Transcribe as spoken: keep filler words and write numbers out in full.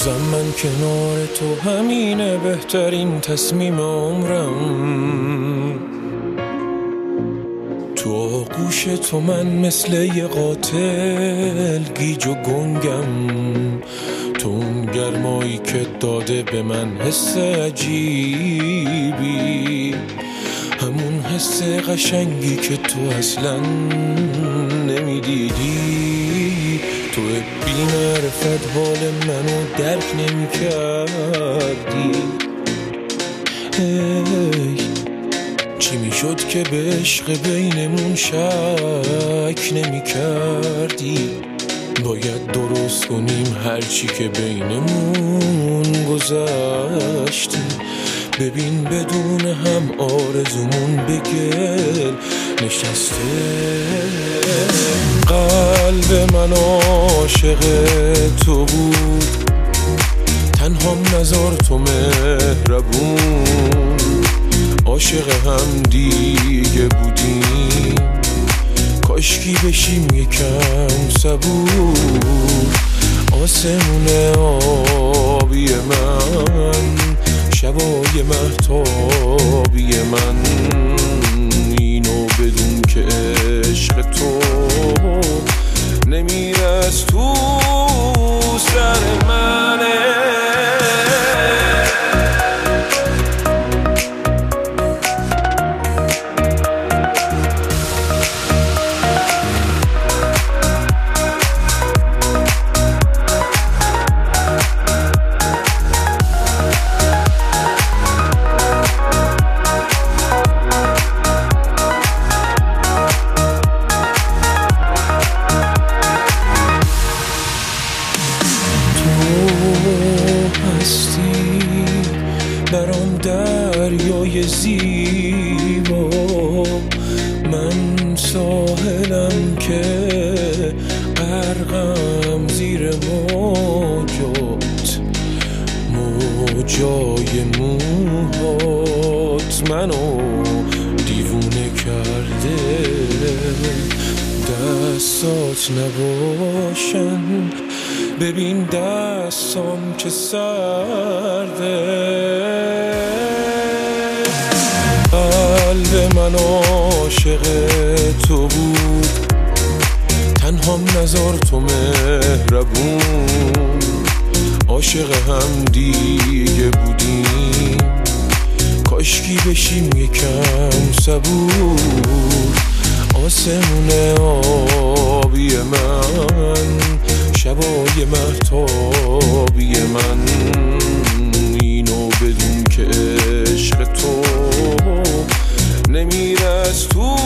بازم من کنار تو همینه بهترین تصمیم عمرم. تو آغوش تو من مثل یه قاتل گیج و گنگم. تو اون گرمایی که داده به من حس عجیبی، همون حس قشنگی که تو اصلا نمیدیدی. تو بی معرفت حال منو درک نمی کردی. hey. چی می شد که به عشق بینمون شک نمی کردی؟ باید درست کنیم هرچی که بینمون گذشته. ببین بدون هم آرزومون به گل نشسته. قلب من عاشق تو بود، تنها نذار تو مهربون. عاشق هم دیگه بودیم، کاشکی بشیم یکم صبور. آسمون آبی من، شبای مهتابی من، اینو بدون که عشق تو نمیره از تو سر منه. برام دریای زیبا، من ساحلم که غرقم زیر موجات. موجای موهات منو دیوونه کرده. دستات نباشن ببین دستام که سرده. قلب من عاشق تو بود، تنها نذار تو مهربون. عاشق هم دیگه بودیم، کاشکی بشیم یکم صبور. آسمون آبی من، شبای مهتابی من، اینو بدون که عشق تو نمیره از تو